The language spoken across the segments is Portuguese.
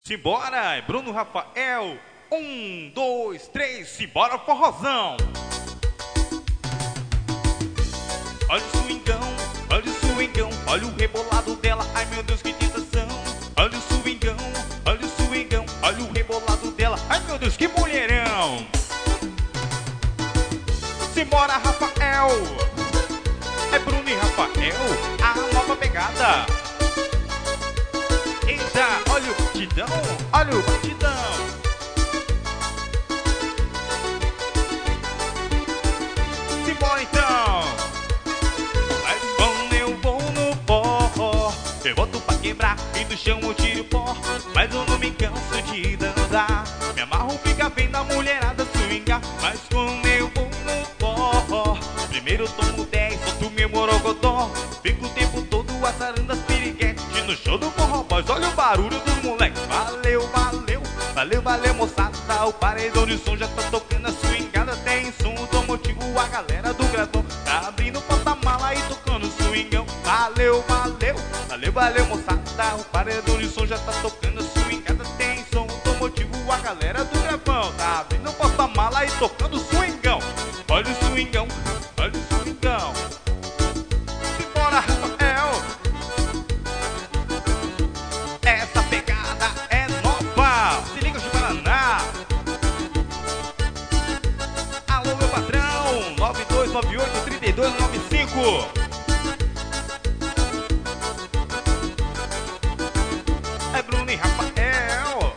Simbora, é Bruno Rafael. 1, 2, 3, simbora forrozão. Olha o swingão, olha o swingão, olha o rebolado dela, ai meu Deus que tentação. Olha o swingão, olha o swingão, olha o rebolado dela, ai meu Deus que mulherão. Simbora Rafael, é Bruno e Rafael, a nova pegada. Eita, olha o batidão, olha o batidão. Simbora então. Mas quando eu vou no forró, eu boto pra quebrar e do chão eu tiro pó. Mas eu não me canso de dançar, me amarro, fica vendo a mulherada swingar. Mas quando eu vou no forró, primeiro eu tomo 10, solto meu morogodó. Fico o tempo todo azarando as piriguetes no show do forró. Mas olha o barulho dos moleques. Valeu, valeu, valeu, valeu moçada. O paredão de som já tá tocando a swingada. Tem som automotivo, a galera do gravão tá abrindo porta-mala e tocando o swingão. Valeu, valeu, valeu, valeu moçada. O paredão de som já tá tocando a swingada. Tem som automotivo, a galera do gravão tá abrindo porta-mala e tocando o swingão. Olha o swingão, olha o swingão. Simbora Rafael, essa pegada é nova. Se liga de Paraná. Alô meu patrão, 9298-3295. É Bruno e Rafael.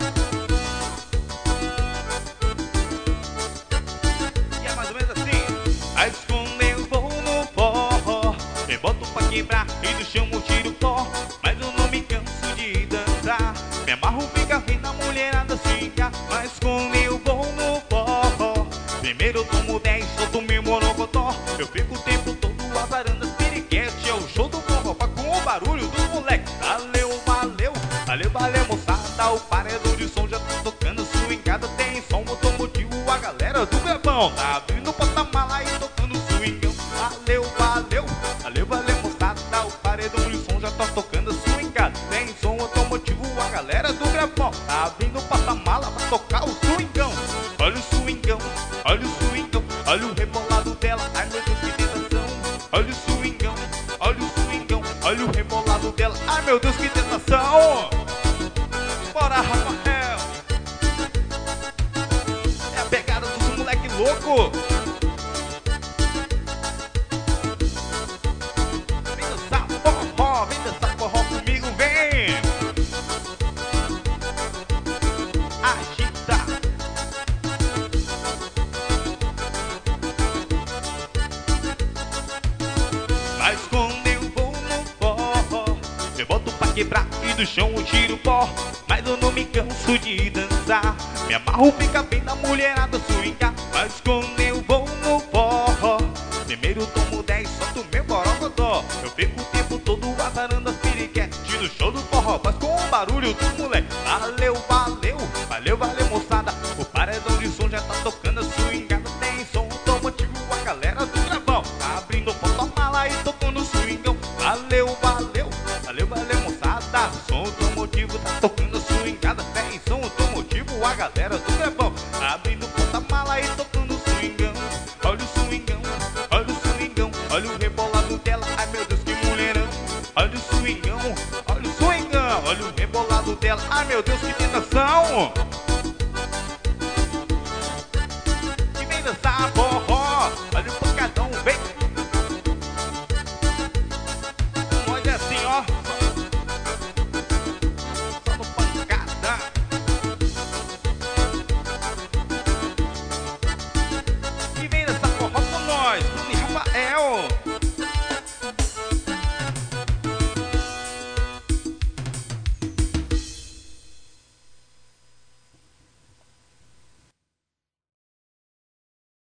E é mais ou menos assim. Aí quando eu vou no forró, eu boto pra quebrar e do chão eu tiro pó. Mas eu não me canso de dançar, me amarro, fica vendo a mulherada swingar. Mas quando eu vou no forró, primeiro eu tomo 10, solto meu morogodó. Eu fico o tempo todo azarando as piriguetes. É o show do forró com o barulho dos moleques. Valeu, valeu, valeu, valeu moçada. O paredão de som já tá tocando swingada. Tem som automotivo, a galera do gravão tá abrindo porta-mala e tocando swingão. Valeu, valeu, valeu, valeu moçada. O paredão de som já tá tocando swingada. Tem som automotivo, a galera do gravão tá abrindo porta-mala pra tocar o swingão. Olha o swingão, olha o swingão, olha o rebolado dela, ai meu Deus que tentação. Olha o swingão, olha o swingão, olha o rebolado dela, ai meu Deus que tentação. Bora Rafael, é a pegada dos moleque louco. Vem dançar forró, vem dançar forró comigo, vem. Agita. Mas quando eu vou no forró, eu boto pra quebrar e do chão eu tiro pó. Mas eu não me canso de dançar, me amarro, fica bem da mulherada swingar. Mas quando eu vou no forró, primeiro eu tomo 10, solto meu borogodó. Eu fico o tempo todo azarando as piriguetes no show do forró, mas com o barulho dos moleques. Valeu, valeu, valeu, valeu moçada. O paredão de som já tá tocando a swingada. Tem som automotivo, a galera do gravão tá abrindo porta-mala e tocando o swingão. Valeu, valeu, valeu, valeu moçada. Som automotivo tá tocando a swingada. Tem som automotivo, a galera do gravão tá abrindo porta-mala e tocando o swingão. Olha o swingão, olha o swingão, olha o rebolado dela, ai meu Deus que mulherão. Olha o swingão, olha o swingão, olha o rebolado dela, ai meu Deus que tentação.